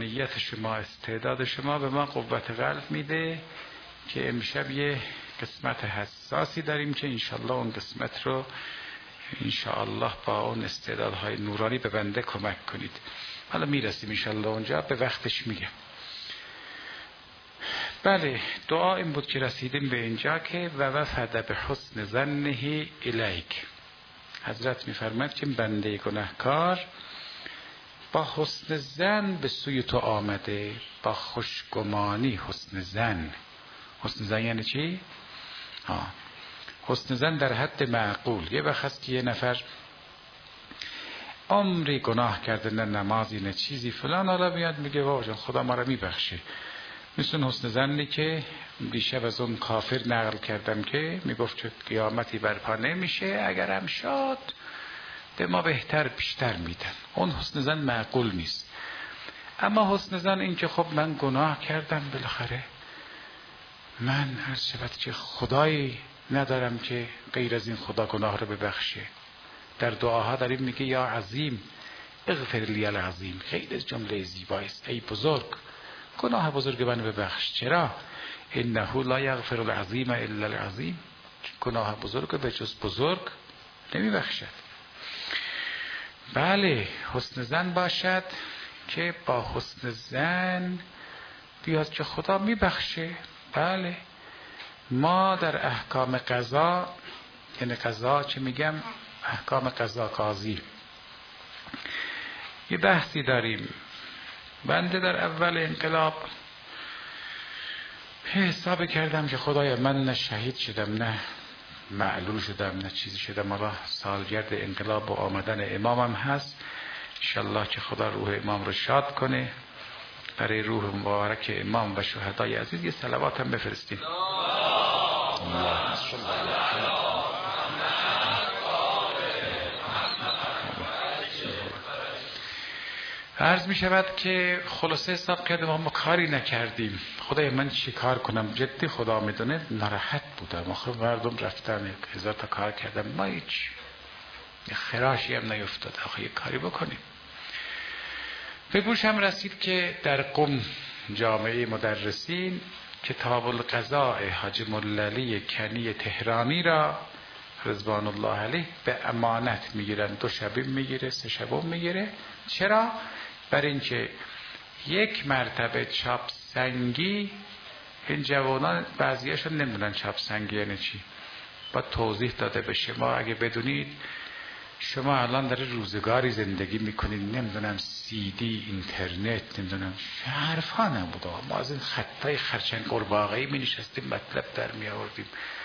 نیت شما، استعداد شما به ما قوت قلب میده که امشب یه قسمت حساسی داریم که انشالله اون قسمت رو انشالله با اون استعدادهای نورانی به بنده کمک کنید. حالا میرسیم انشالله اونجا، به وقتش میگم. بله، دعا این بود که رسیدیم به اینجا که و وفد به حسن ظنه الیک. حضرت میفرماید که بنده گناهکار با حسن ظن به سوی تو آمده، با خوشگمانی. حسن ظن، حسن ظن یعنی چی؟ حسن ظن در حد معقول. یه وقت هست که یه نفر عمری گناه کرده، نه نمازی نه چیزی فلان، حالا میاد میگه بابا جان خدا ما رو میبخشه. مثل حسن ظنی که دیشب از اون کافر نقل کردم که میگفت که قیامتی برپا نمیشه، اگرم شد به ما بهتر بیشتر میدن. اون حسن ظن معقول نیست. اما حسن ظن این که خب من گناه کردم، بالاخره من عرض شود که خدایی ندارم که غیر از این خدا گناه رو ببخشه. در دعاها داریم میگه یا عظیم اغفر لی العظیم. خیلی جمله زیبایی است. ای بزرگ، گناه بزرگ منو ببخش. چرا؟ انه لا یغفر العظیم الا العظیم. گناه بزرگ به جز بزرگ نمیبخشد. بله، حسن ظن باشد که با حسن ظن بیاد که خدا میبخشه. بله، ما در احکام قضا، یعنی قضا چه میگم، احکام قضا قاضی، یه بحثی داریم. بنده در اول انقلاب حساب کردم که خدایا من نه شهید شدم، نه معلول شدم، نه چیزی شدم. حالا سالگرد انقلاب و آمدن امامم هست، انشالله که خدا روح امام رو شاد کنه. برای روح مبارک امام و شهدای عزیز یه صلوات هم بفرستیم. عرض می شود که خلاصه حساب کردم ما کاری نکردیم. خدای من چی کار کنم؟ جدی خدا میدونه ناراحت بودم. آخه مردم رفتن 1000 تا کار کردم، ما هیچ خراشی هم نیفتاد. آخه یک کاری بکنیم. به گوشم رسید که در قم جامعه مدرسین کتاب القضاء حاج مللی کنی تهرانی را رضوان الله علیه به امانت میگیرن. 2 شبه میگیره، 3 شبه میگیره. چرا؟ برای اینکه یک مرتبه چاپ سنگی، این جوانان بعضیاشون نمیدونن چاپ سنگی یعنی چی، با توضیح داده بشه. ما اگه بدونید، شما الان در روزگاری زندگی میکنید، نمیدونم سی دی، اینترنت، نمیدونم حرفا نبوده. ما از این خطای خرچنگ قرباغه‌ای می نشستیم مطلب در می آوردیم.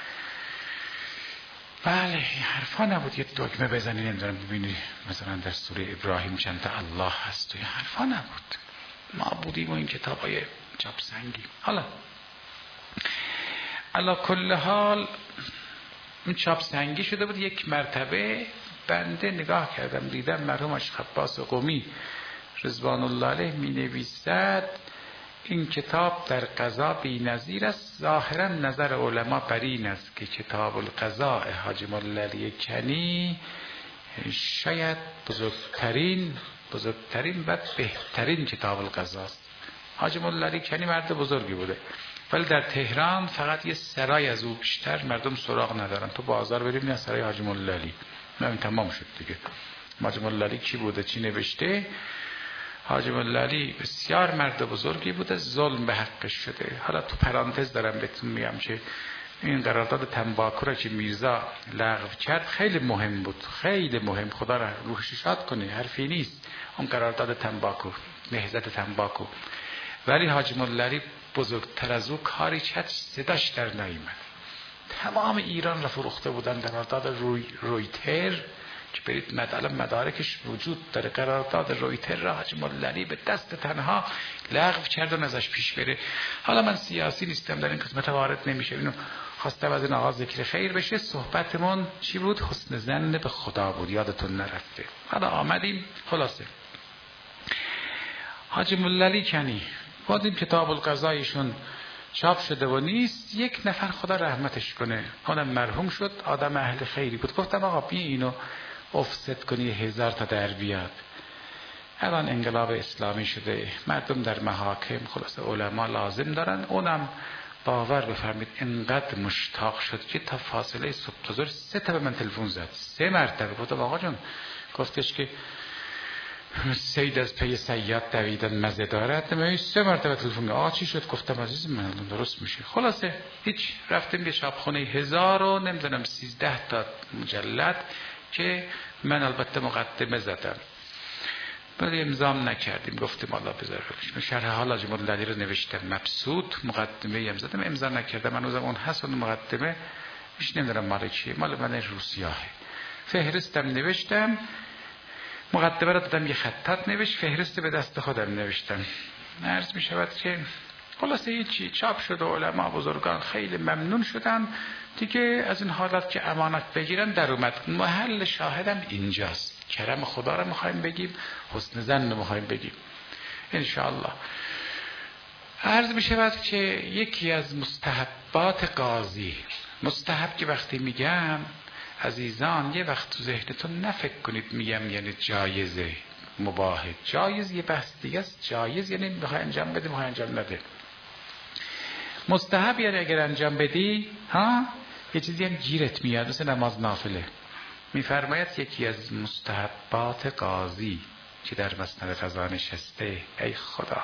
بله، حرفا نبود. یه دکمه بزنی نمیدونم ببینی مثلا در سوره ابراهیم چند تا الله هست، و حرفا نبود. ما بودیم و این کتابای چاپ سنگی. حالا علا کل حال این چاپ سنگی شده بود. یک مرتبه بنده نگاه کردم، دیدم مرحوم اشیخ عباس قمی رضوان الله علیه می نویسد این کتاب در قضا بی نظیر است. ظاهرا نظر علما بر این است که کتاب القضاء حاج مللی کنی شاید بزرگترین و بهترین کتاب القضاء است. حاج مللی کنی مرد بزرگی بوده، ولی در تهران فقط یه سرای از او بیشتر مردم سراغ ندارن. تو بازار بریم نه سرای حاج مللی، نه تمام شد دیگه. حاج مللی کی بوده، چی نوشته؟ حاج مللی بسیار مرد بزرگی بوده، ظلم به حقش شده. حالا تو پرانتز دارم بهتون میگم که این قرارداد تنباکو را که میرزا لغو کرد خیلی مهم بود، خیلی مهم. خدا را روحش شاد کنه، حرفی نیست اون قرارداد تنباکو، نهضت تنباکو. ولی حاج مللی بزرگتر از او کاری کرد صداش در نیامد. تمام ایران را فروخته بودن. قرارداد رویتر که برید مدارکش وجود داره، قرارداد رویتر را حاج مللی به دست تنها لغو کردن ازش پیش بره. حالا من سیاسی نیستم، در این قسمت وارد نمیشه. اینو خواستم از این آغاز ذکر خیر بشه. صحبتمون چی بود؟ حسن ظن به خدا بود، یادتون نرفته. حالا آمدیم خلاصه حاج مللی کنی بعد این کتاب القضایشون چاپ شده و نیست. یک نفر خدا رحمتش کنه، اونم مرحوم شد، آدم اهل خیری بود. گفتم آقا بیا اینو افسد کنی 1000 تا در بیاد. الان انقلاب اسلامی شده، مردم در محاکم خلاص علما لازم دارن. اونم باور بفرمید انقدر مشتاق شد که تا فاصله صبح تا ظهر 3 تا به من تلفن زد، 3 مرتبه. گفتم آقا جون، گفتش که سید از پی سیاد دویدن مزه دارد. من 3 مرتبه تلفن آقا چی شد؟ گفتم عزیز من درست میشه. خلاصه هیچ، رفتیم یه شبخونه 1000 و نمیدونم 13 تا مجلد که من البته مقدمه زدم، ولی امضام نکردیم. گفتیم الله بذاره شرح حال حاجی مولوی رو نوشتم مبسوط، مقدمه هم زدم، امضا نکردم. من روزم اون هست، اون مقدمه میش نمیدونم مال چیه، مال من روسیاهه. فهرستم نوشتم، مقدمه رو دادم، یه خطات نوشت، فهرست به دست خودم نوشتم. عرض می شود که خلاصه هیچی چاپ شد و علما بزرگان خیلی ممنون شدن دیگه از این حالت که امانت بگیرن در اومد. محل شاهدم اینجاست، کرم خدا رو میخوایم بگیم، حسن ظن رو میخوایم بگیم انشاءالله. عرض می شود که یکی از مستحبات قاضی، مستحب که وقتی میگم عزیزان یه وقت تو ذهنتون نفکر کنید میگم یعنی جایزه، مباهه. جایز یه بحث دیگه است، جایز یعنی میخوای انجام بده، میخوای انجام نده. مستحب یعنی اگر انجام بدی یه چیزی هم گیرت میاد، مثل نماز نافله. میفرماید یکی از مستحبات قاضی که در مسند قضا نشسته، ای خدا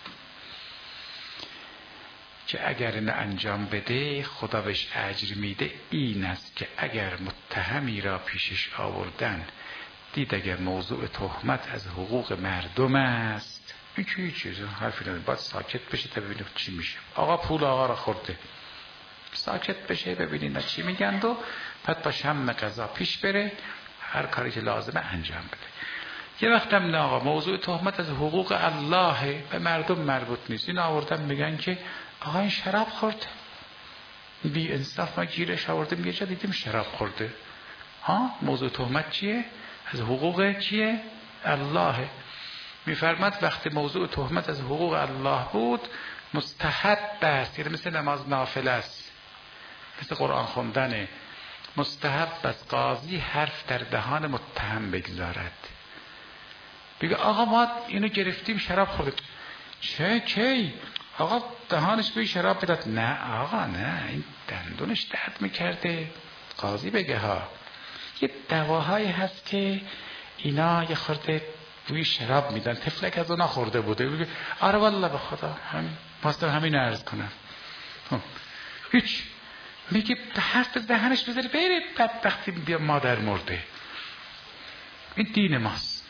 که اگر اینو انجام بده خدا بهش اجر میده، این است که اگر متهمی را پیشش آوردن دید اگر موضوع تهمت از حقوق مردم است، این که هیچ چیز حرفی نداره، باید ساکت بشه تا ببینید چی میشه. آقا پول آقا را خورده، ساکت بشه ببینید چی میگند و بعد با شم قضا پیش بره، هر کاری که لازمه انجام بده. یه وقت هم نه آقا موضوع تهمت از حقوق الله به مردم مربوط نیست، این آوردن میگن که آقا این شراب خورده، بی انصاف ما گیرش آوردیم یه جا دیدیم شراب خورده. موضوع تهمت چیه؟ از حقوق چیه؟ الله. میفرماد وقتی موضوع تهمت از حقوق الله بود مستحب است، یعنی مثل نماز نافله است، مثل قرآن خوندن. مستحب از قاضی حرف در دهان متهم بگذارد، بگه آقا ما اینو گرفتیم شراب خورده. چه کی؟ آقا دهانش بوی شراب بداد. نه آقا نه، این دندونش درد میکرده. قاضی بگه یه دواهایی هست که اینا یه خورده بوی شراب میدن، تفلک از اونا خورده بوده. بگه آره والله به خدا پاستم همین عرض کنم. هیچ میگه حرف دهنش بذاره بره، بعد وقتی بیا مادر مرده. این دین ماست.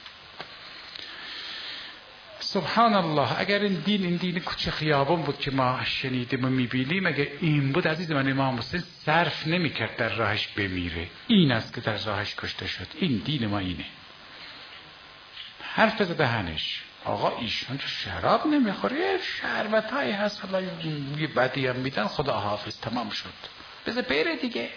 سبحان الله، اگر این دین کوچه خیابان بود که ما شنیدیم و میبینیم، اگر این بود عزیز من امام حسین صرف نمیکرد در راهش بمیره. این است که در راهش کشته شد. این دین ما اینه. حرف از دهنش آقا ایشون تو شراب نمیخوره، شربت هایی هست حالا یه بدی هم میدن، خدا حافظ، تمام شد، بذار بره دیگه.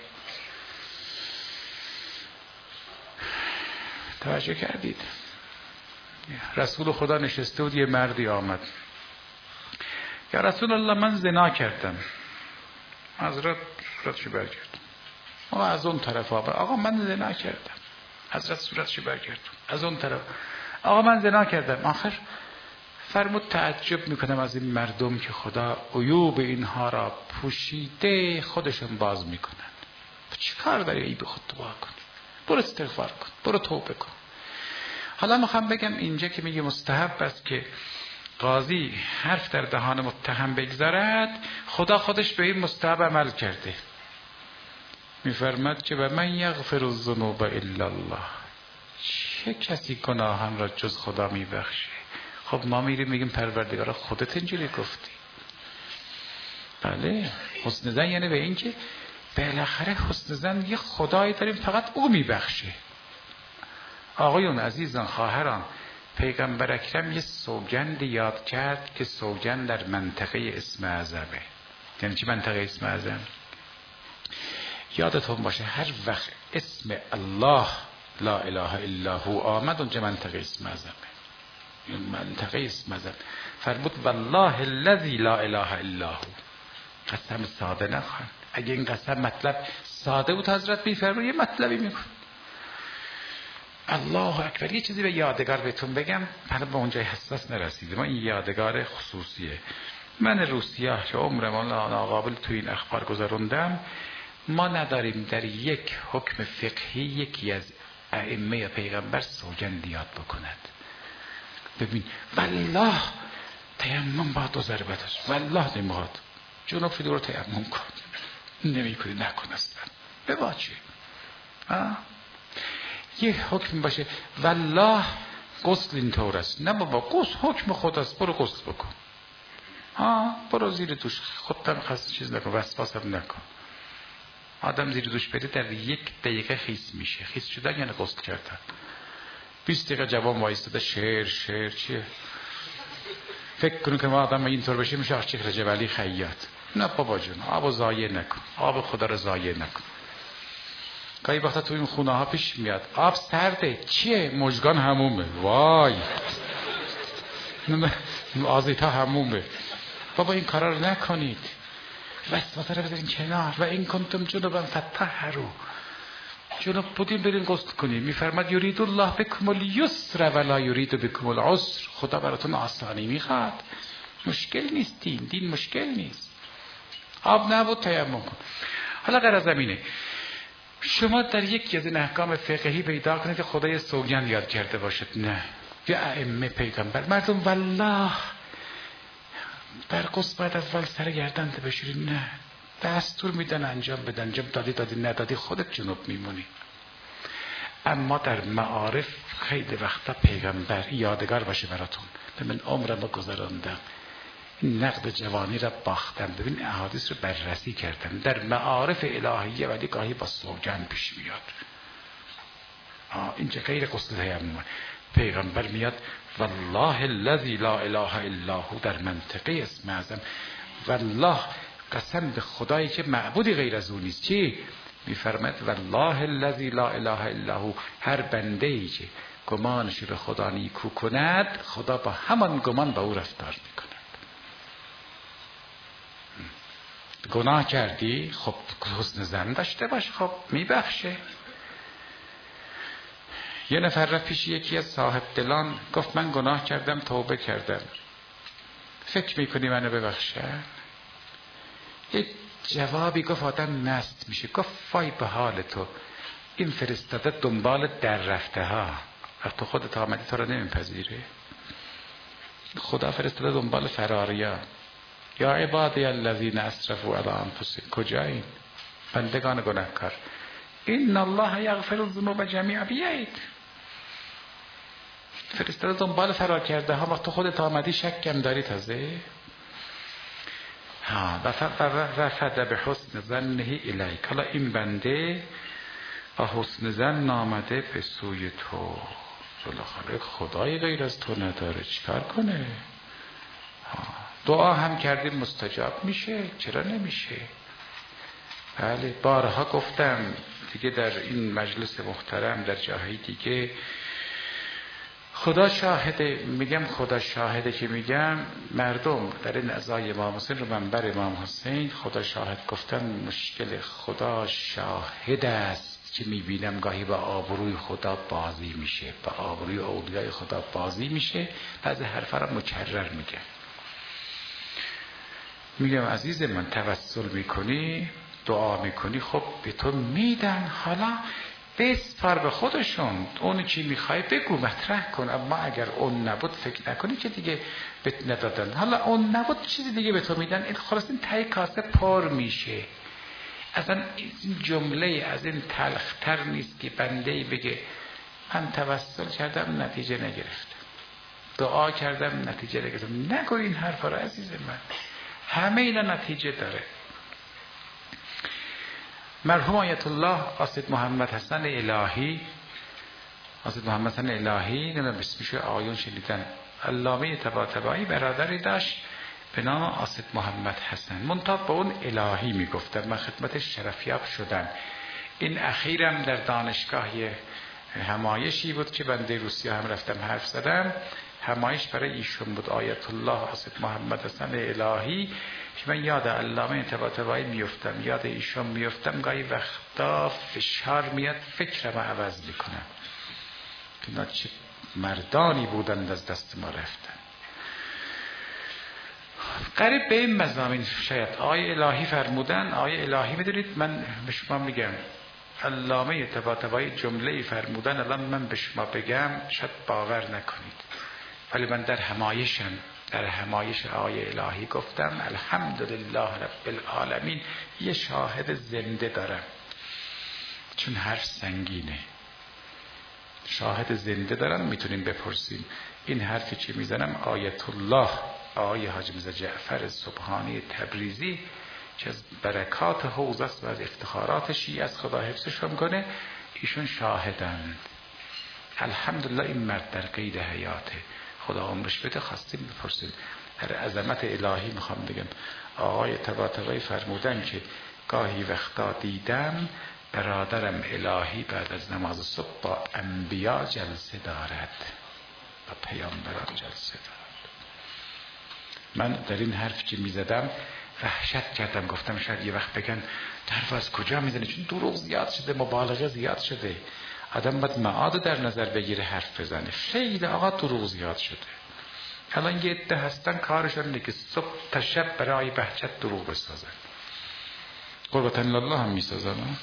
توجه کردید؟ رسول خدا نشسته بود، یه مردی آمد، یا رسول الله من زنا کردم. حضرت صورتشو برگرد. آقا از اون طرف آقا من زنا کردم. حضرت صورتشو برگرد. از اون طرف آقا من زنا کردم. آخر فرمود تعجب میکنم از این مردم که خدا عیوب اینها را پوشیده خودشون باز میکنن. چی کار داری عیب خود تو با کنی؟ برو استغفار کن، برو توبه کن. حالا میخوام بگم اینجا که میگه مستحب است که قاضی حرف در دهان متهم بگذارد، خدا خودش به این مستحب عمل کرده. میفرماد که و من یغفر الذنوب الا الله، چه کسی گناهان را جز خدا میبخشه؟ خب ما میریم میگیم پروردگارا خودت اینجوری گفتی. بله، حسن ظن یعنی به این که بالاخره حسن ظن یه خدایی داریم فقط او میبخشه. آقایون عزیزان خواهران، پیغمبر اکرم یه سوگند یاد کرد که سوگند در منطقه اسم اعظمه. یعنی چی منطقه اسم اعظم؟ یادتون باشه هر وقت اسم الله لا اله الا هو آمد اونجا منطقه اسم اعظمه. این منطقه اسم اعظم فرمود والله الذی لا اله الا هو. قسم ساده نخوان. اگه این قسم مطلب ساده بود حضرت میفرمود یه مطلبی میکن. الله اکبر. یه چیزی به یادگار بهتون بگم، من به اونجای حساس نرسیدم، ما این یادگار خصوصیه. من روسیه که عمرم ناقابل تو این اخبار گذروندم، ما نداریم در یک حکم فقهی یکی از ائمه پیغمبر سوگند یاد بکند. ببین والله تیمم با 2 ضربت است، والله نمیخواد جنوب شده رو تیمم کن، نمیکنی نکن اصلا بباچه. یه حکم باشه والله غسل اینطور است، نه بابا غسل حکم خود است، برو غسل بکن، برو زیر دوش، خودت خاص چیز نکن، وسواس هم نکن. آدم زیر دوش بره در 1 دقیقه خیس میشه. خیس شدن یعنی غسل کردن. 20 دقیقه جوان وایستاده شعر چیه؟ فکر کنو که ما آدم اینطور بشه میشه آقا رجب علی خیاط. نه بابا جون، آب ضایع نکن، آب خدا رو ضایع نکن. گاهی وقتا تو این خونه ها پیش میاد آب سرده، چیه؟ مژگان حمومه. وای آزیتا حمومه. بابا این کارا رو نکنید، وسوسه رو بذارین کنار. و این کنتم جنوبا فطهروا، جنوب بودین برین غسل کنین. میفرماد یرید الله بکم الیسر ولا یرید بکم العسر، خدا براتون آسانی میخواد، مشکل نیست. دین مشکل نیست. آب نبود تیمم کن. حالا غرض اینه شما در یکی از این احکام فقهی پیدا کنید که خدای سوگند یاد کرده باشد، نه یا ائمه پیغمبر. مردم والله در غسل باید اول سر گردن بشوری، نه دستور میدن انجام بدن، انجام دادی ندادی خودت جنوب میمونی. اما در معارف خیلی وقتا پیغمبر یادگار باشه براتون. من عمرم رو گذراندم، نقد جوانی را باختم، ببین احادیث رو بررسی کردم در معارف الهیه، ولی گاهی با سوگند پیش میاد. اینجا غیر غسل تیمم، پیغمبر میاد والله الذی لا اله الا هو در منطقه اسم اعظم، والله قسم به خدایی که معبودی غیر از او نیست. چی میفرماید؟ والله الذی لا اله الا هو، هر بنده ای که گمانش به خدا نیکو کند، خدا با همان گمان با او رفتار میکند. گناه کردی، خب حسن ظن داشته باش، خب میبخشه. یه نفر رفت پیش یکی از صاحب دلان، گفت من گناه کردم توبه کردم، فکر میکنی منو ببخشه؟ یه جوابی گفت آدم مست میشه. گفت فای به حال تو، این فرستاده دنبال در رفته ها، وقت خودت آمدی تو رو نمیپذیره. خدا فرستاده دنبال فراریا. یا عبادی الذین اسرفوا علی انفسهم، کجایین بندگان گناهکار؟ ان الله یغفر الذنوب جمیعا بیایید. فرستاده دنبال فرار کرده ها، وقت خودت آمدی شکم داری تازه. رفض به حسن ظنه الیک، حالا این بنده با حسن ظن آمده به سوی تو، بالاخره خدای غیر از تو نداره، چیکار کنه؟ دعا هم کردیم مستجاب میشه، چرا نمیشه؟ بله بارها گفتم دیگه در این مجلس محترم، در جاهای دیگه، خدا شاهده. میگم خدا شاهده که میگم مردم در این ازای امام حسین رو منبر امام حسین خدا شاهد گفتن، مشکل خدا شاهد است که میبینم گاهی با آبروی خدا بازی میشه، با آبروی اولیای خدا بازی میشه. بعضی حرفا رو مکرر میگم عزیز من توسل میکنی، دعا میکنی، خب به تو میدن، حالا بسپار به خودشون، اون چی میخوای بگو مطرح کن. اما اگر اون نبود فکر نکنی که دیگه بهت ندادن، حالا اون نبود چیزی دیگه به تو میدن، این خلاص این تای کاسه پر میشه. اصلا این جمله از این تلختر نیست که بنده‌ای بگه من توسل کردم نتیجه نگرفتم، دعا کردم نتیجه نگرفتم. نگو این حرفا رو عزیز من، همه اینا نتیجه داره. مرحوم آیت الله آسد محمد حسن الهی، آسد محمد حسن الهی نمیم اسمشو آیون شنیدن، علامه طباطبایی برادری داشت به نام آسد محمد حسن، منطقه با اون الهی میگفتن. من خدمتش شرفیاب شدم. این اخیرم در دانشگاه همایشی بود که بنده روسیه هم رفتم حرف زدم، همایش برای ایشون بود، آیت الله آسد محمد حسن الهی، که من یاد علامه طباطبایی میفتم، یاد ایشون میفتم، گاهی وقتا فشار میاد فکرم عوض میکنم. اینا چه مردانی بودند از دست ما رفتن. قریب به این مضامین شاید آیه الهی فرمودن. آیه الهی میدونید من به شما میگم علامه طباطبایی جمله فرمودن الان من به شما بگم شاید باور نکنید، ولی من در همایش آیه الهی گفتم الحمدلله رب العالمین یه شاهد زنده دارم، چون حرف سنگینه. شاهد زنده دارم، میتونیم بپرسیم این حرفی که میزنم آیت الله آقای حاجی میرزا جعفر سبحانی تبریزی که از برکات حوزه است و از افتخارات شیعه از خدا حفظشون کنه، ایشون شاهدند. الحمدلله این مرد در قید حیاته، خدا عمرش بده. خواستیم بپرسیم در عظمت الهی میخوام بگم آقای طباطبایی فرمودن که گاهی وقتا دیدم برادرم الهی بعد از نماز صبح با انبیا جلسه دارد، با پیامبران جلسه دارد. من در این حرف که میزدم وحشت کردم، گفتم شاید یه وقت بگن حرف از کجا میزنی، چون دروغ زیاد شده، مبالغه زیاد شده، آدم باید معاد در نظر بگیره حرف بزنه. خیلی آقا دروغ زیاد شده. الان یه عده هستن کارشون اینه که صبح تا شب برای بهجت دروغ بسازن. قربتن الله هم میسازن.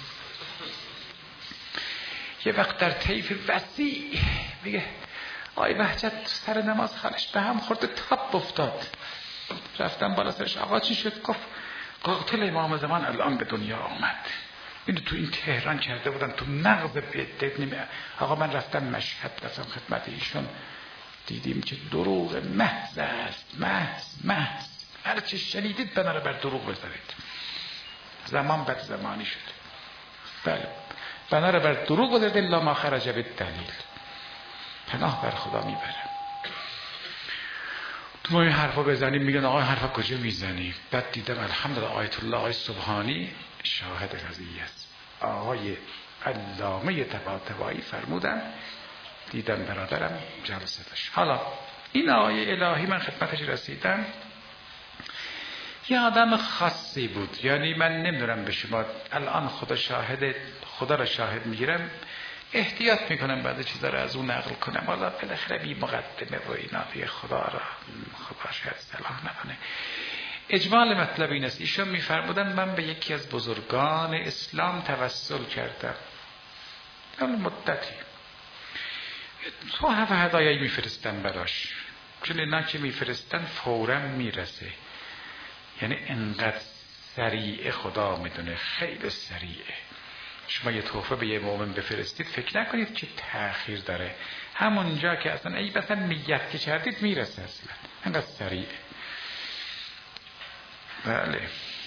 یه وقت در طیف وسیع میگه آی بهجت سر نماز خالش به هم خورده تاب افتاد. رفتم بالا سرش، آقا چی شد؟ گفت قاتل امام زمان الان به دنیا آمد. اینو تو این تهران کرده بودن تو مغز بیت. آقا من رفتم مشهد، رفتم خدمت ایشون، دیدیم که دروغ محض است، محض. هر چه شنیدید بناره بر دروغ بذارید. زمان بد زمانی شد. بله بناره بر دروغ بذارید الا ما خرج بالدلیل. پناه بر خدا میبرم. تو ما این حرفا بزنیم میگن آقا حرفا کجا میزنی؟ بعد دیدم الحمدلله آیت الله آقای سبحانی شاهد قضیه است. آقای علامه طباطبایی فرمودن دیدم برادرم جلسه داشت. حالا این آیه الهی من خدمتش رسیدم، یه آدم خاصی بود. یعنی من نمیدونم به شما الان خدا را شاهد میگیرم، احتیاط میکنم بعد چیزا را از اون نقل کنم، حالا بالاخره بی مقدمه و اینا دیگه خدا شاید صلاح نکنه. اجمال مطلب این است، ایشون میفرمودن من به یکی از بزرگان اسلام توسل کردم، اون مدتی تحفه هدایایی میفرستن براش، چون اینا که میفرستن فوراً میرسه. یعنی انقدر سریع خدا میدونه، خیلی سریعه. شما یه تحفه به یه مؤمن بفرستید فکر نکنید که تأخیر داره، همونجا که اصلا ای مثلا نیت که کردید میرسه، اصلا انقدر سریعه. بله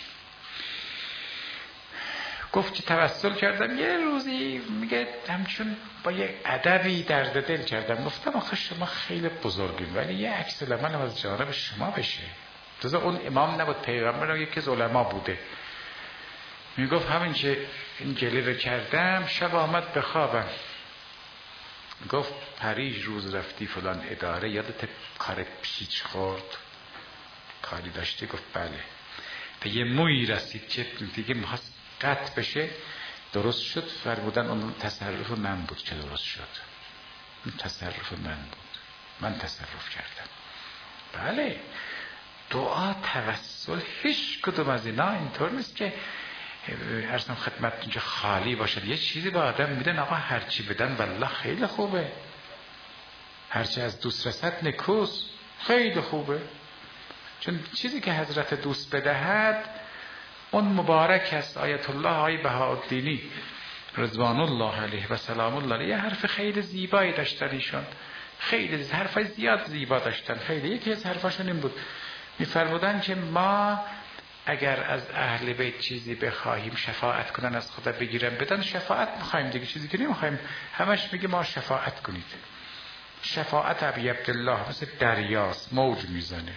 گفت که توسل کردم. یه روزی میگه همچون با یه ادبی درد دل کردم، گفتم آخه شما خیلی بزرگین ولی یه عکس العمل از جانب شما بشه. تازه اون امام نبود، پیغمبر، یکی از علما بوده. میگفت همین که این گله رو کردم شب آمد بخوابم. گفت پریش روز رفتی فلان اداره، یادت کار پیچ خورد کاری داشتی؟ گفت بله. به یه مویی رسید که دیگه میخواست قطع بشه، درست شد. فرمودن اون تصرف من بود که درست شد، اون تصرف من بود، من تصرف کردم. بله دعا، توسل، هیچ کدوم از اینا اینطور نیست که ارسم خدمت اینجا خالی باشد. یه چیزی به آدم میدن، آقا هرچی بدن والله خیلی خوبه، هرچی از دوست رسد نکوس، خیلی خوبه. چون چیزی که حضرت دوست بدهد اون مبارک است. آیت الله آقای بهاءالدینی رضوان الله علیه و سلام الله علیه یه حرف خیلی زیبایی داشتن ایشون، خیلی حرفای زیاد زیبا داشتن. خیلی یکی از حرفاشون این بود، میفرمودن که ما اگر از اهل بیت چیزی بخواهیم شفاعت کنن از خدا بگیرن بدن، شفاعت میخوایم دیگه، چیزی که نمیخوایم. همش میگه ما شفاعت کنید. شفاعت ابی عبدالله مثل دریاست، موج میزنه.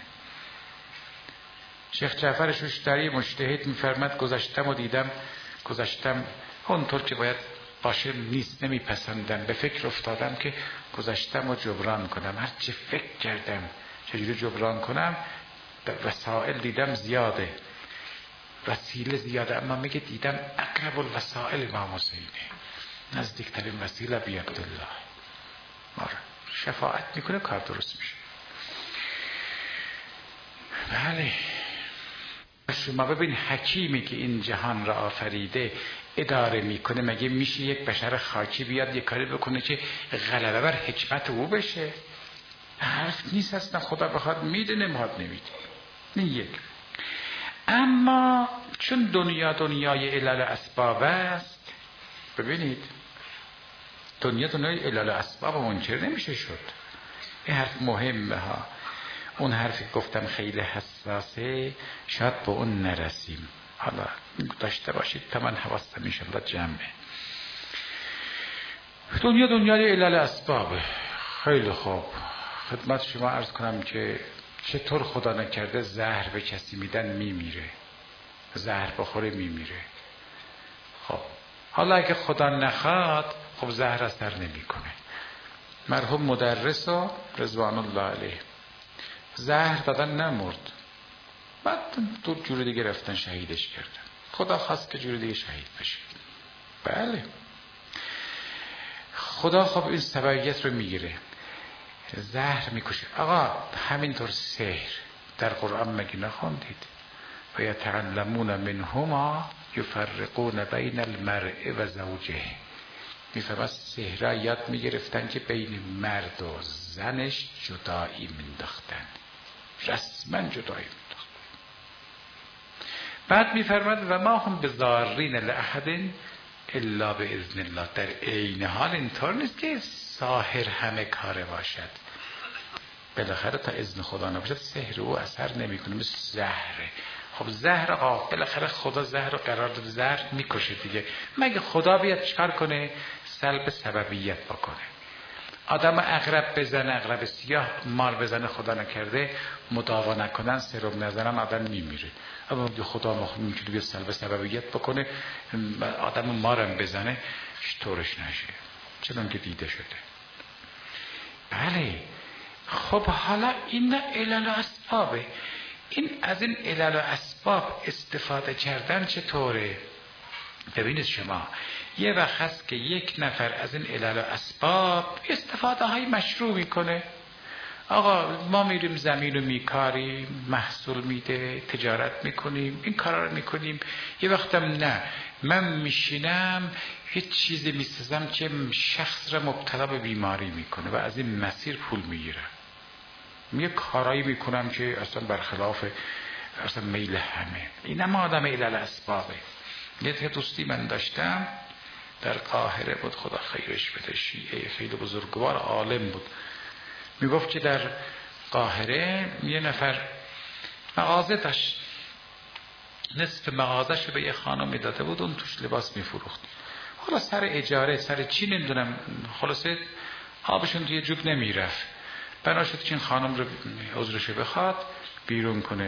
شیخ جعفر شوشتری مجتهد میفرماد گذشتم و دیدم، گذشتم اونطور که باید باشه نیست، نمیپسندم. به فکر افتادم که گذشتم و جبران کنم. هر چه فکر کردم چجوری جبران کنم، وسائل دیدم زیاده، وسیله زیاده، اما میگه دیدم اقرب الوسائل امام حسینه، نزدیکترین وسیله ابی عبدالله. شفاعت میکنه کار درست میشه. بله شما ببین حکیمی که این جهان را آفریده اداره میکنه، مگه میشه یک بشر خاکی بیاد یک کاری بکنه که غلبه بر حکمت او بشه؟ حرف نیست اصلا. خدا بخواد میده نمیخواد نمیده. این یک. اما چون دنیای علل اسباب است، ببینید دنیای علل اسباب منکر نمیشه شد. این حرف مهمه ها. اون حرفی گفتم خیلی حساسه، شاید به اون نرسیم. حالا داشته باشید تا من حواستم میشه جمعه. دنیای علل اسباب. خیلی خوب، خدمت شما عرض کنم که چطور خدا نکرده زهر به کسی میدن میمیره، زهر بخوره میمیره. خب حالا اگه خدا نخواد خب زهر اثر نمیکنه. مرحوم مدرس و رضوان الله علیه زهر دادن نمرد، بعد دو جور دیگه رفتن شهیدش کردن. خدا خواست که جور دیگه شهید بشه. بله خدا خب این سببیت رو میگیره، زهر میکشه. آقا همینطور سحر در قرآن مگه نخوندید؟ و یتعلمون منهما یفرقون بین المرء و زوجه. میفهمد سحر یاد میگرفتن که بین مرد و زنش جدایی مینداختن، رسما جدایی مینداختن. بعد میفرماد و ما هم بضارین لأحد الا باذن الله. در عین حال اینطور نیست که ساحر همه کاره باشد، بالاخره تا اذن خدا نباشد سحر او اثر نمیکنه، مثل زهره. خب زهر بالاخره خدا زهر رو قرار داده، زهر میکشه دیگه. مگه خدا بیاد چکار کنه؟ سلب سببیت بکنه. آدم عقرب بزنه، عقرب سیاه مار بزنه، خدا نکرده مداوا نکنن، سرم نزنن، آدم میمیره. اما خدا میتونه بیاد سلب سببیت بکنه، آدم مارم بزنه طورش نشه، چنان که دیده شده. بله خب حالا این علل و اسبابه. این از این علل و اسباب استفاده کردن چطوره؟ ببینید شما یه وقت هست که یک نفر از این علل و اسباب استفاده های مشروع میکنه. آقا ما میریم زمین رو میکاریم، محصول میده، تجارت میکنیم، این کارا رو میکنیم. یه وقتم نه، من میشینم هیچ چیزی میسازم که شخص را مبتلا به بیماری میکنه و از این مسیر پول میگیرم. یه کارایی میکنم که اصلا برخلاف اصلا میل همه. این هم آدم علل اسبابه. یه دوستی من داشتم در قاهره بود، خدا خیرش بده، شیعه خیلی بزرگوار عالم بود. میگفت که در قاهره یه نفر مغازه داشت، نصف مغازه‌شو به یه خانم میداده بود، اون توش لباس میفروخت. حالا سر اجاره سر چی نمیدونم، خلاصه آبشون توی جوب نمیرفت. بنا شد که این خانم رو عذرشو بخواد بیرون کنه.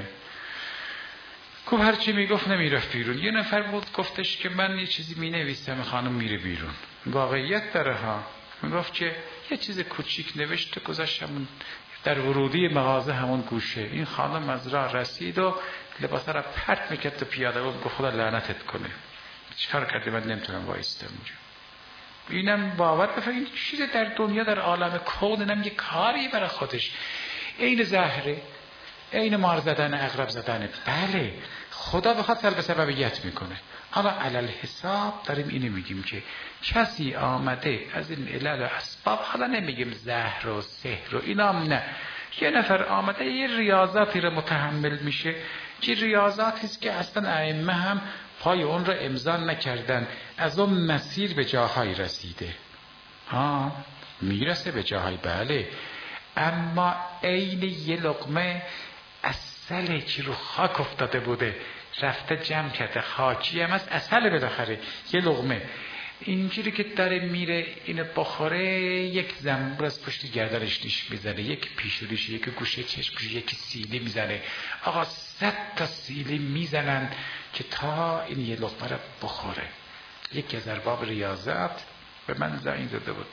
گفت هرچی میگفت نمیرفت بیرون. یه نفر بود گفتش که من یه چیزی مینویسم، خانم میره بیرون. واقعیت داره ها. میگفت که یه چیز کوچیک نوشته گذاشت همون در ورودی مغازه همون گوشه. این خانم از راه رسید و لباسا را پرت میکرد و پیاده بود. گفت خدا لعنتت کنه، چیکار کردی؟ من نمیتونم وایستم اونجا. اینم باور بفرمایید این چیز در دنیا در عالم کون اینم یه کاری برای خودش. این زهره، این مار زدن، عقرب زدن. بله خدا بخواد سلب سببیت میکنه. حالا علل حساب داریم اینو میگیم که کسی آمده از این علل و اسباب، حالا نمیگیم زهر و سحر و اینا هم نه، یه نفر آمده یه ریاضاتی رو متحمل میشه که ریاضاتی است که اصلا ائمه هم پای اون رو امضا نکردن، از اون مسیر به جاهای رسیده. میرسه به جاهای، بله، اما عین یه لقمه اصله که رو خاک افتاده بوده رفته جمع کرده، خاکی هم از اصله بالاخره یه لقمه اینجوری که داره میره اینو بخوره، یک زنبور از پشت گردنش نیش میزنه، یک پیشونیش، یک گوشه چشمش، یک سیلی میزنه. آقا 100 تا سیلی میزنن که تا این یه لقمه رو بخوره. یکی از ارباب ریاضت به من زنگ زده بود،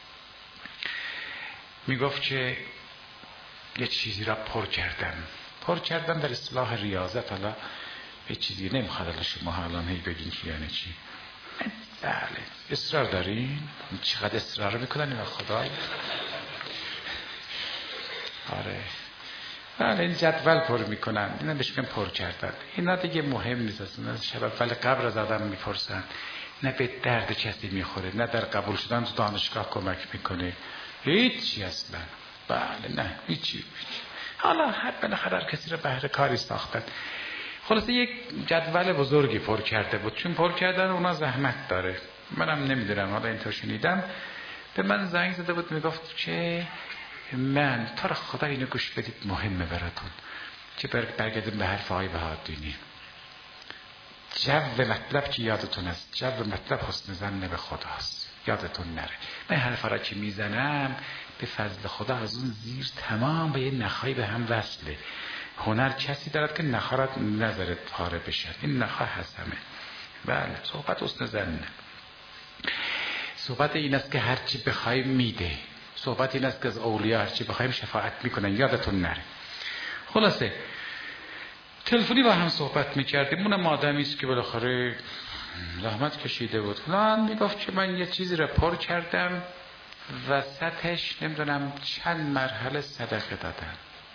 میگفت که یه چیزی را پر کردم در اصطلاح ریاضت. حالا یه چیزی نمیخواد الان شما الان هی بگین که یعنی چی. بله اصرار دارین؟ چقدر اصرار میکنن این خدا. آره بله این جدول پر میکنن، اینا بهش میگن پر کردن. اینا دیگه مهم نیست اصلا. شب اول قبر از آدم میپرسن، نه به درد کسی میخوره، نه در قبول شدن تو دانشگاه کمک میکنه، هیچی اصلا. بله نه هیچی. حالا هر بالاخره کسی رو بهر کاری ساختن. خلاصه یک جدول بزرگی پر کرده بود. چون پر کردن اونا زحمت داره. منم نمیدونم، حالا اینطور شنیدم. به من زنگ زده بود میگفت که من تا خدا اینو گوش بدید مهمه براتون که برگردیم به حرف آقای بهادینی. جو مطلب که یادتون است، جو مطلب حسن ظن به خداست، یادتون نره. من حرفا را که میزنم به فضل خدا از اون زیر تمام به یه نخایی به هم وصله. هنر کسی دارد که نخارت نظرت پاره بشه، این نخا هست همه. بله صحبت حسن ظنه. صحبت این است که هرچی بخوایم میده. صحبت این است که از اولیا هرچی بخوایم شفاعت میکنن، یادتون نره. خلاصه تلفنی با هم صحبت میکردیم. اونم آدمی است که بالاخره زحمت کشیده بود فلان. میگفت که من یه چیزی رو پر کردم وسطش نمیدونم چند مرحله صدقه دادم.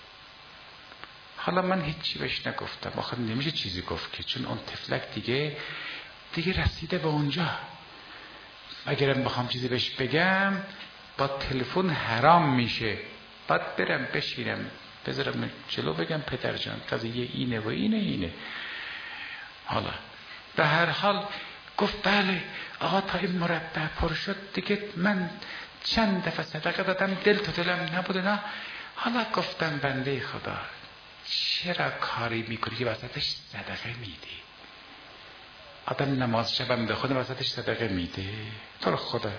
حالا من هیچی بهش نگفتم، آخه نمیشه چیزی گفت که، چون اون تفلک دیگه رسیده به اونجا. اگرم بخوام چیزی بهش بگم با تلفن حرام میشه. بعد برم بشینم بذارم جلو بگم پدر جان قضیه اینه و اینه. حالا به هر حال گفت بله آقا تا این مربع پر شد دیگه من چند دفعه صدقه دادم دل تو دلم نبوده. نه حالا گفتم بنده خدا چرا کاری میکنی که وسطش صدقه میدی؟ آدم نماز شبم بخونه وسطش صدقه میده؟ تو رو خدا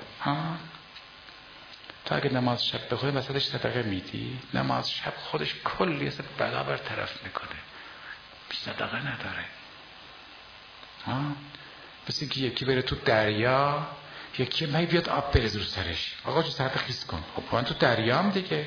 تو اگه نماز شب بخونه وسطش صدقه میدی؟ نماز شب خودش کلی است بلا برطرف میکنه، صدقه نداره. بس اینکه یکی بره تو دریا، یکی می بیاد آب بریز رو سرش، آقا جو سرت خیس کن. خب من تو دریام دیگه.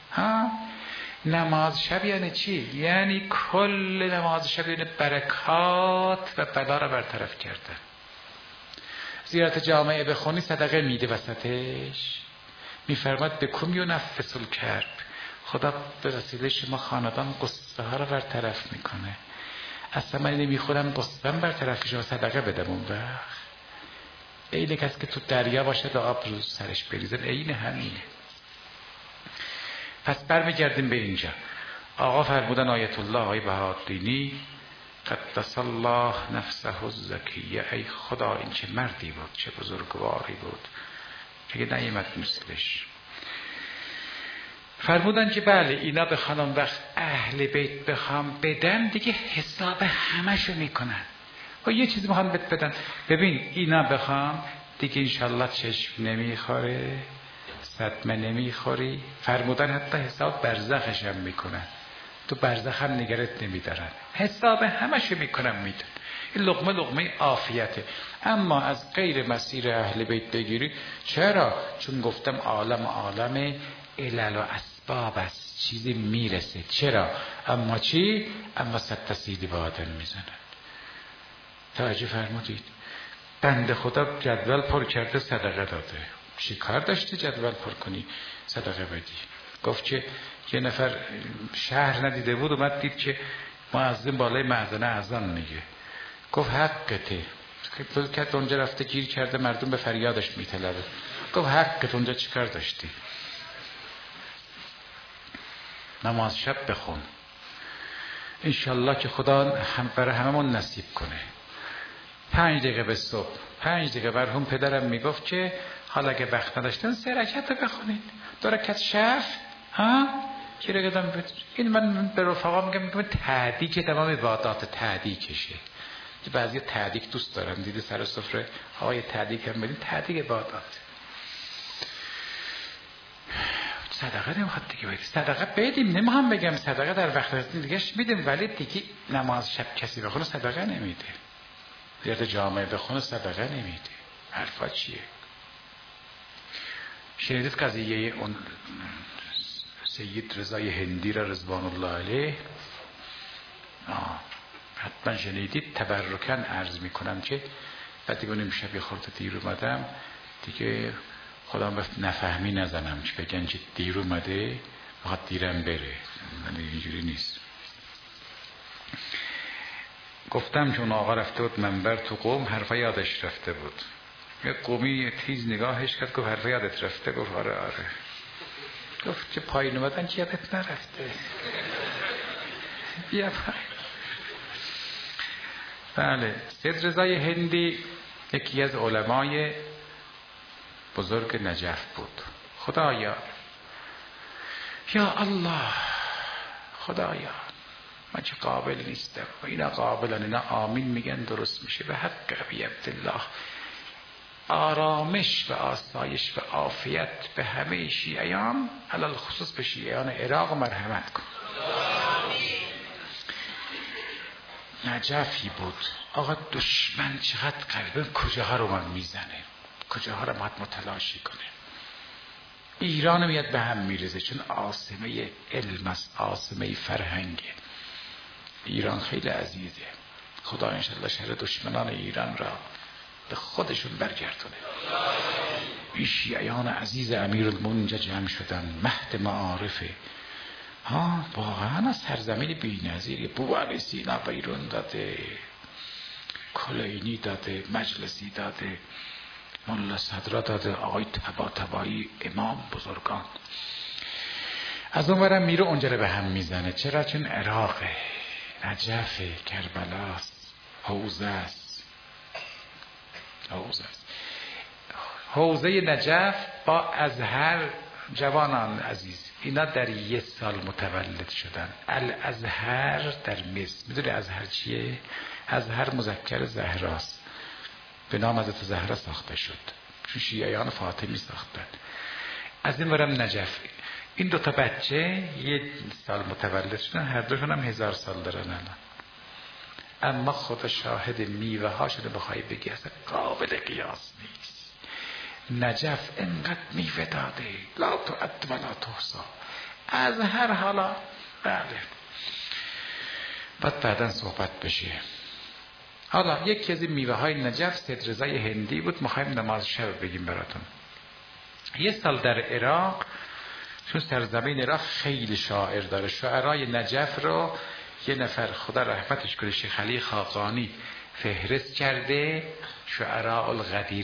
نماز شب یعنی چی؟ یعنی کل نماز شب یعنی برکات و بلا را برطرف کرده. زیارت جامعه بخونی صدقه میده وسطش. میفرماد بکم ینفس الکرب، خدا به وسیله شما خاندان قصه ها را برطرف میکنه. اصلا من نمیخورم قصه‌ام برطرف شما صدقه بدم اون وقت. عین کسی که تو دریا باشه و آب رو سرش بریزن، عین همینه. پس برمیگردیم به اینجا. آقا فرمودن آیت الله آقای بهادینی قدس الله نفسه الزکیه، ای خدا این چه مردی بود، چه بزرگواری بود که نیامد مثلش. فرمودن که بله اینا بخوان اون وقت اهل بیت بخوام بدن دیگه حساب همشو میکنن و یه چیزی میخوان بدن. ببین اینا بخوام دیگه انشالله چشم نمیخوره، صدمه نمیخوری. فرمودن حتی حساب برزخش هم میکنن، تو برزخ هم نگرت نمیدارن، حساب همشو میکنن میدن. این لقمه عافیته. اما از غیر مسیر اهل بیت بگیری، چرا؟ چون گفتم عالم علل و اسباب است، چیزی میرسه. چرا؟ اما چی؟ اما صد سیدی به آدم میزنن. توجه فرمودید؟ بنده خدا جدول پر کرده صدقه داده. چی کار داشتی جدول پر کنی صدقه بدی؟ گفت که یه نفر شهر ندیده بود، اومد دید که مؤذن بالای مأذنه اذان میگه. گفت حقته. فلکت اونجا رفته گیر کرده، مردم به فریادش میطلبه. گفت حقت، اونجا چیکار داشتی؟ نماز شب بخون انشالله که خدا هم برای هممون نصیب کنه. 5 دقیقه به صبح، 5 دقیقه. مرحوم پدرم میگفت که حالا که وقت نداشتن 3 رکعت بخونید، 2 رکعت شب. که رگدم این من به رفقا میگم تعدیق تمام عبادات تعدیقشه. که بعضی تعدیق دوست دارن، دیده سر سفره آقای تعدیق هم بدین، تعدیق عبادات. صدقه نمیخواد دیگه بدیم، صدقه بدیم، نمیخوام بگم صدقه در وقت دیگه میدیم، ولی دیگه نماز شب کسی بخونه صدقه نمیده، زیارت جامعه بخونه صدقه نمیده. حرفا چیه؟ شنیدید قضیه اون سید رضای هندی را رضوان الله علیه؟ حتما شنیدید. تبرکن عرض میکنم که بعد دیگه امشب یه خورده دیر اومدم دیگه، خودم وقت نفهمی نزنم چه بگن که دیر اومده. فقط دیرم بره. اینجوری نیست. گفتم چون آقا رفته بود منبر تو قوم، حرفا یادش رفته بود. یه قومی تیز نگاهش کرد، گفت حرفا یادت رفته؟ گفت آره. گفت چه پایین اومدن چه یادت نرفته؟ بیا پایین. بله. سید رضای هندی یکی از علمای بزرگ نجف بود. خدایا، یا الله، خدایا من چه قابل نیستم و اینا قابلن، اینا آمین میگن درست میشه. به حق ابی عبدالله آرامش و آسایش و عافیت به همه شیعیان، علل خصوص به شیعیان عراق مرحمت کن. نجفی بود آقا، دشمن چقدر قلبه کجاها رو من میزنه، کجاها رو باید متلاشی کنه. ایران میاد به هم میرزه، چون عاصمه علم است، عاصمه فرهنگه. ایران خیلی عزیزه. خدا انشالله شر دشمنان ایران را به خودشون برگردونه. این شیعیان عزیز امیرالمومنین جمع شدن، مهد معارفه. واقعا سرزمین بی‌نظیری. بوعلی سینا بیرون داده، کلینی داده، مجلسی داده، ملا صدرا داده، آقای طباطبایی، امام بزرگان. از اونورم میره اونجا رو به هم میزنه. چرا؟ چون عراقه، نجف، کربلاست، حوزه است. حوزه نجف با ازهر. جوانان عزیز، اینا در یه سال متولد شدن. الازهر در مصر. میدونی ازهر چیه؟ ازهر مذکر زهراست، به نام حضرت زهرا ساخته شد، چون شیعیان فاطمی ساختن. از این ورم نجف. این دوتا بچه یه سال متولد شدن، هر دوشون هم 1000 سال دارن الان. اما خدا شاهد میوه ها شده بخوای بگی اصلا قابل قیاس نیست. نجف انقدر میوه داده لا تعد و لا تحصی. از هر حالا بله بعدا صحبت بشه. حالا یکی از این میوه های نجف سید رضای هندی بود. میخوایم نماز شب بگیم براتون. یه سال در عراق، چون سرزمین عراق خیلی شاعر داره، شاعرای نجف رو یه نفر خدا رحمتش کنه شیخ علی خاقانی فهرست کرده. شعراء الغدیر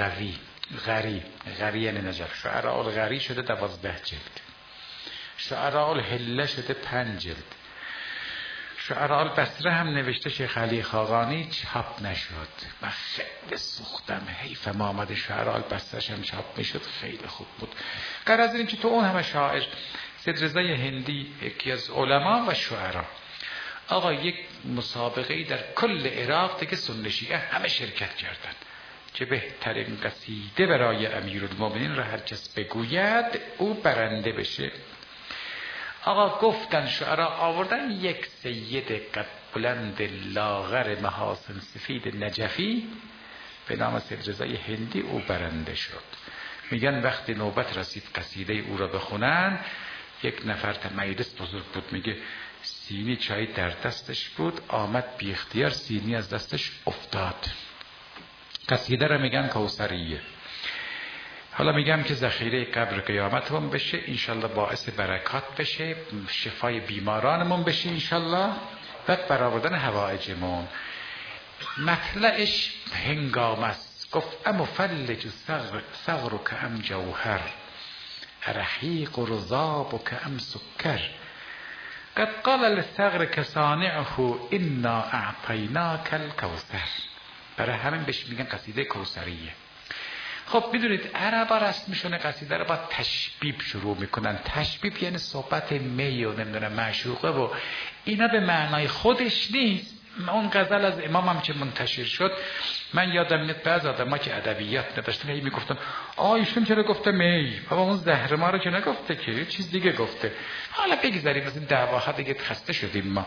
غری یعنی نجف. شعراء الغری شده 12 جلد، شعراء الحله شده 5 جلد، شعراء البصره هم نوشته شیخ علی خاقانی، چاپ نشد. من خیلی سوختم، حیف ما آمده شعراء البصره هم چاپ میشد، خیلی خوب بود. غرض این که تو اون همه شاعر، سید رضای هندی یکی از علما و شعرا. آقا یک مسابقه در کل عراق دیگه سنی شیعه همه شرکت کردن که بهترین قصیده برای امیرالمومنین را هر کس بگوید او برنده بشه. آقا گفتن شعرا آوردن یک سید قد بلند لاغر محاسن سفید نجفی به نام سید رضای هندی، او برنده شد. میگن وقتی نوبت رسید قصیده او را بخونن، یک نفر مجلس بزرگ بود، میگه سینی چای در دستش بود، آمد بی اختیار سینی از دستش افتاد. قصیده را میگن کوثریه. حالا میگم که ذخیره قبر قیامتمون بشه انشالله، باعث برکات بشه، شفای بیمارانمون بشه انشالله، و برآوردن حوائجمون. مطلعش هنگام است. گفت امفلج ثغرک ام جوهر، رحیق رذابک ام سکر، قد قال للثغر صانعه انا اعطیناک الکوثر. برای همین بهش میگن قصیده کوثریه. خب میدونید عربا رسمشون قصیده رو با تشبیب شروع میکنن. تشبیب یعنی صحبت می و نمیدونم معشوقه و اینا به معنای خودش نیست. اون غزل از امام هم که منتشر شد، من یادم میاد بعض آدم‌ها که ادبیات نداشتن هی میگفتن ایشون چرا گفته می؟ بابا اون زهر ما رو که نگفته که، یه چیز دیگه گفته. حالا بگذاریم از این دعواها دیگه، خسته شدیم ما.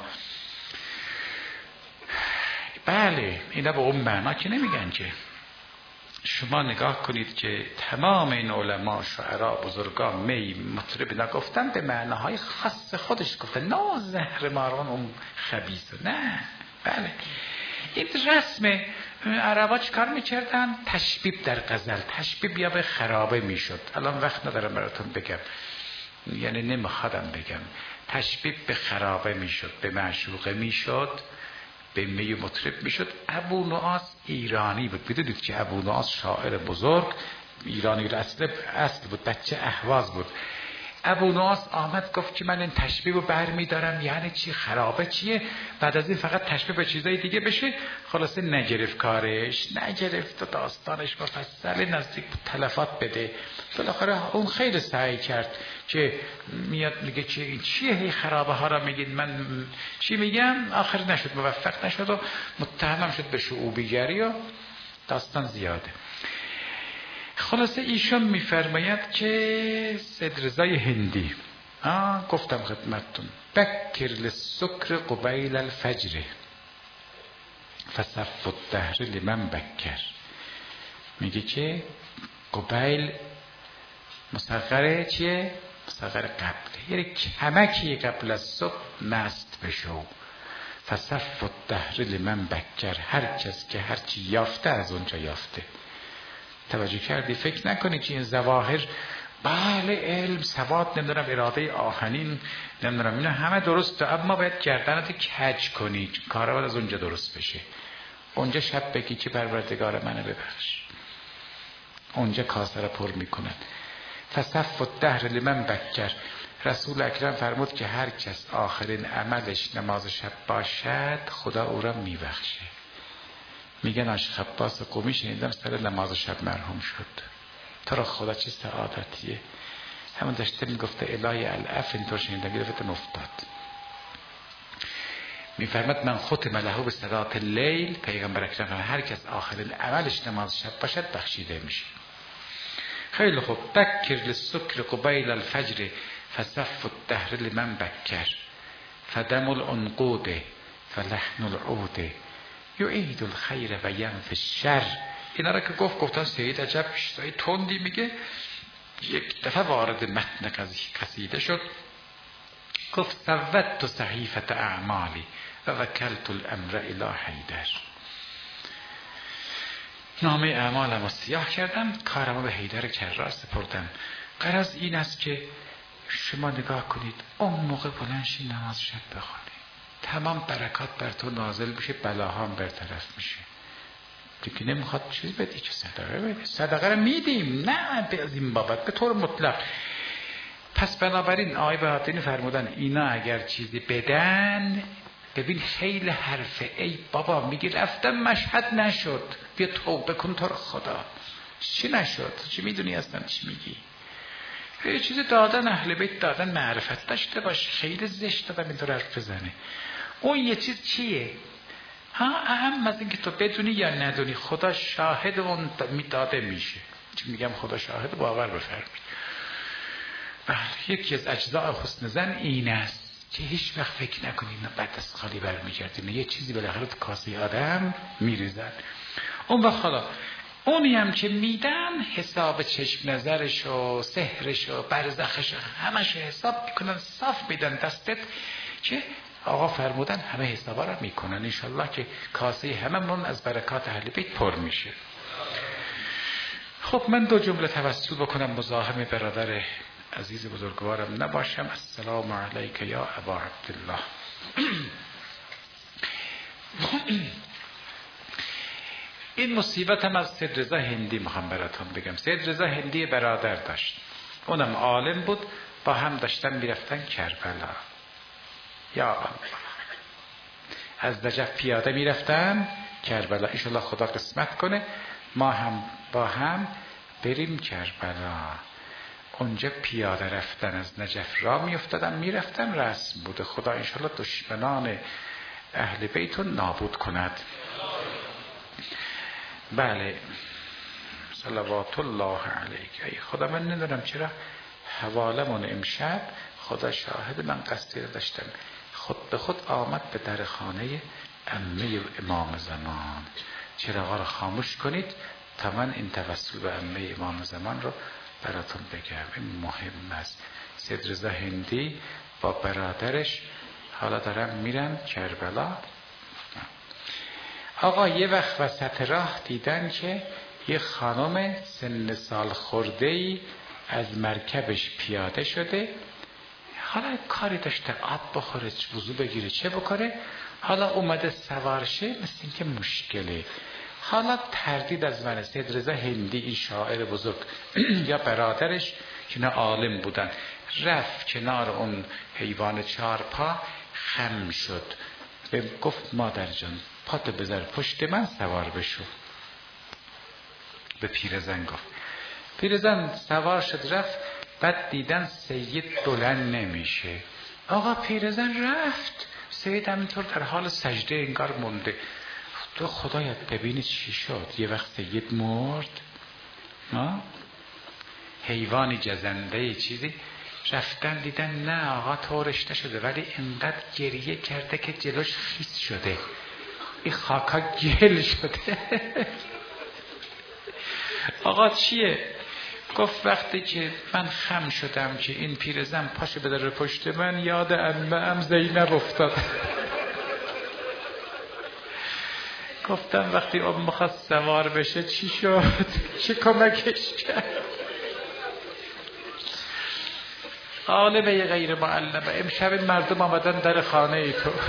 بله اینا به اون معنا که نمیگن که. شما نگاه کنید که تمام این علما، شعرا، بزرگان می مطرب نگفتن، به معناهای خاص خودش گفتن. نه زهر ماران اون خبیث، نه. بله این رسم عربا چی کار میکردن؟ تشبیب در غزل. تشبیب یا به خرابه میشد. الان وقت ندارم براتون بگم. یعنی نمیخوادم بگم، تشبیه به خرابه میشد، به معشوقه میشد، به می مطرب میشد. ابو نواس ایرانی بود. بدونید که ابو نواس شاعر بزرگ ایرانی اصل بود، بچه اهواز بود. ابو نواس آمد گفت که من این تشبیه رو برمیدارم. یعنی چی؟ خرابه چیه؟ بعد از این فقط تشبیه به چیزای دیگه بشه. خلاصه نگرفت کارش، نگرفت و داستانش مفصل نزدیک تلفات بده. بالاخره اون خیلی سعی کرد که میاد میگه چیه هی خرابه ها را میگید، من چی میگم؟ آخر نشد، موفق نشد و متهمم شد به شعوبیگری و داستان زیاده. خلاصه ایشان میفرماید که سید رضای هندی گفتم خدمتتون بکر للسکر قبیل الفجر فصف الدهر لمن بکر. میگه که قبیل مصغره چیه؟ مصغر قبل، یعنی کمکی قبل از صبح مست بشو. فصف الدهر لمن بکر، هر کس که هرچی یافته از اونجا یافته. توجه کردی؟ فکر نکنی که این ظواهر بله علم سواد نمیدونم اراده آهنین نمیدونم اینا همه درسته، اما باید گردنت کج کنی، کارا باید از اونجا درست بشه. اونجا شب بگی که پروردگار منو ببخش، اونجا کاسه را پر میکنن. فصف الدهر لمن بکر. رسول اکرم فرمود که هر کس آخرین عملش نماز شب باشد خدا او را میبخشه. میگن عاشق عباس قمی شنیدم سر نماز شب مرحوم شد. تو را خدا چه سعادتیه. همون داشته میگفته الهی العف، اینطور شنیدم گرفتم افتاد. میفرماد من ختم له به صلات اللیل، پیغمبر اکرم فرمود هر کس آخرین عملش نماز شب باشد بخشیده میشه. خیلی خوب. بکر للسکر قبیل الفجر فصف الدهر لمن بکر فدم العنقود فلحن العود یعید الخیر و ینفی الشر. اینا را که گفتن سید عجب چیزای تندی میگه. یک دفعه وارد متن قصیده شد، گفت سودت صحیفه اعمالی و وکلت الامر الی حیدر. نامه اعمالم رو سیاه کردم، کارم رو به حیدر کرار سپردم. غرض این است که شما نگاه کنید اون موقع بلند شید نماز شب بخونید، تمام برکات بر تو نازل میشه، بلاها هم برطرف میشه. دیگه نمیخواد چیز بدی که صدقه بدی. صدقه رو میدیم، نه به از این بابت به طور مطلق. پس بنابراین آقای بهادری فرمودن اینا اگر چیزی بدن، ببین خیلی حرفه. ای بابا میگی رفتم مشهد نشد، بیا توبه کن تو رو خدا. چی نشد؟ چی میدونی اصلا چی میگی؟ یه چیزی دادن، اهل بیت دادن، معرفت داشته باش. خیلی زشت دادم اینطور حرف بزنه. اون یه چیز چیه؟ اهم از این که تو بدونی یا ندونی خدا شاهد اون داده میشه. چی میگم خدا شاهد؟ باور بفرمید. بله، یکی از اجزاء حسن زن این است که هیچ وقت فکر نکنید بعد از خالی برمیگردین، یه چیزی بالاخره تو کاسه آدم میریزن. اون وقت حالا اونی هم که میدن حساب چشم نظرش و سحرش و برزخش همش حساب میکنن، صاف میدن دستت که آقا فرمودن همه حسابا رو میکنن. انشالله که کاسه هممون از برکات اهل بیت پر میشه. خب من دو جمله توسل بکنم، مزاحم برادر عزیز بزرگوارم نباشم. السلام علیک یا ابا عبدالله. این مصیبت هم از سید رضا هندی میخوام براتون بگم. سید رضا هندی برادر داشت، اونم عالم بود، با هم داشتن میرفتن کربلا. یا الله، از نجف پیاده میرفتن کربلا. انشالله خدا قسمت کنه ما هم با هم بریم کربلا. اونجا پیاده رفتن از نجف را میافتادن میرفتن، رسم بوده. خدا انشالله دشمنان اهل بیت رو نابود کند. بله، صلوات الله علیک. ای خدا من ندارم چرا حوالمون امشب، خدا شاهد من قصدی رو داشتم، خود به خود آمد به در خانه عمه امام زمان. چراغا رو خاموش کنید تا من این توسل به عمه امام زمان رو براتون بگم. این مهم است. سید رضا هندی با برادرش حالا دارن میرن کربلا. آقا یه وقت وسط راه دیدن که یه خانم سن سال خورده‌ای از مرکبش پیاده شده، حالا کاری داشته آب بخوره، وضو بگیره، چه بکنه، حالا اومده سوار شه، مثل این که مشکله. حالا تردید از من سید رضا هندی، این شاعر بزرگ یا برادرش که نه عالم بودن، رفت کنار اون حیوان چارپا، خم شد، به گفت مادر جان پاتو بذار پشت من سوار بشو. به پیرزن گفت. پیرزن سوار شد رفت. بعد دیدن سید بلند نمیشه. آقا پیرزن رفت، سید همینطور در حال سجده انگار مونده. تو خدایت ببینید چی شد. یه وقت سید مرد، حیوانی جزنده چیزی، رفتن دیدن نه آقا طورش نشده، ولی انقدر گریه کرده که جلوش خیس شده، این خاکا گل شده. آقا چیه؟ گفت وقتی که من خم شدم که این پیرزن پاشو بداره پشت من، یاد عمه‌ام زینب افتاد. گفتم وقتی خواست سوار بشه چی شد؟ چه کمکش کرد؟ عالمه غیر معلمه. امشب مردم آمدن در خانه ای تو،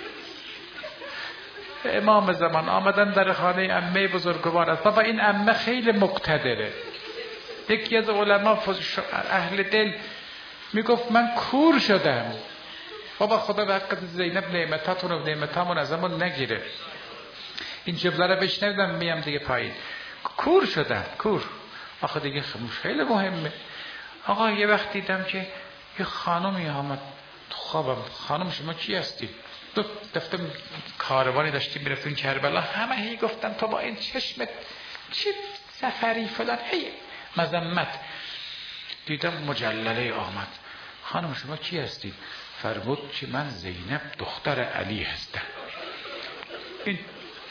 امام زمان آمدن در خانه عمه بزرگوار است. بابا این عمه خیلی مقتدره. یکی از علما اهل دل میگفت من کور شدم. بابا خدا به حق زینب نعمتاتون و نعمتامون از همون نگیره. این جمله رو بشنویدم میم دیگه پایین. کور شدم، کور. آخه دیگه خیلی مهمه. آقا یه وقت دیدم که یه خانمی آمد تو خوابم. خانم شما کی هستی؟ دفتم کاروانی داشتیم میرفتیم کربلا، همه هی گفتن تو با این چشمت چه سفری فلان، هی مذمت. دیدم مجلله آمد. خانم شما کی هستی؟ فرمود که من زینب دختر علی هستم. این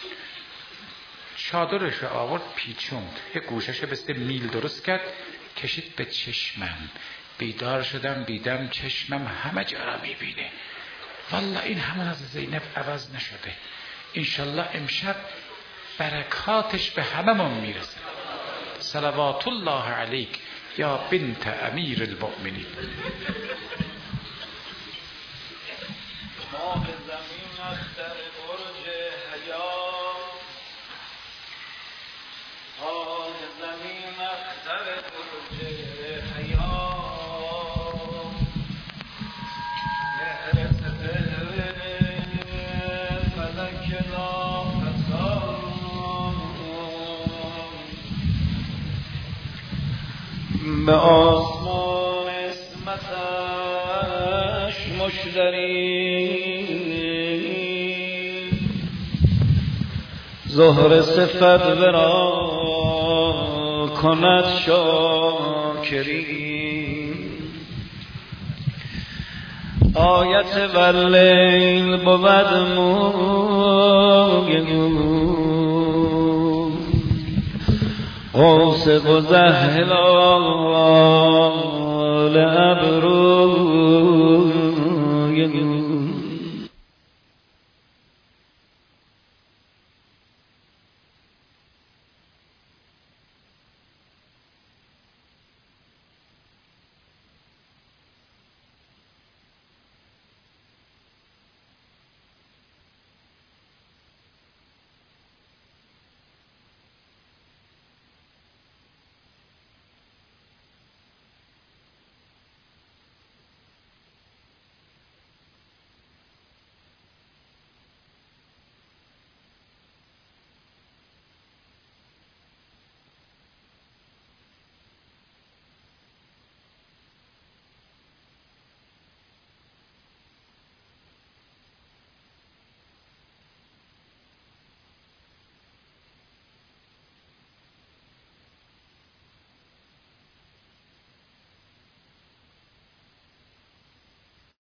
چادرش رو آورد پیچوند، یه گوشش رو مثل میل درست کرد، کشید به چشمم. بیدار شدم دیدم چشمم همه جا را میبینه. والله این همون از زینب عوض نشده. انشالله امشب برکاتش به هممون میرسه. صلوات الله علیک یا بنت امیر المؤمنین. ما به زمین از در برج حیات، ما به زمین از در برج حیات، مهر سپهر فلک ناپسان، به آسمان اسمتش مشتری، زهر صفت ورا کند شاکری، آیت واللیل بود قوس قزح هلال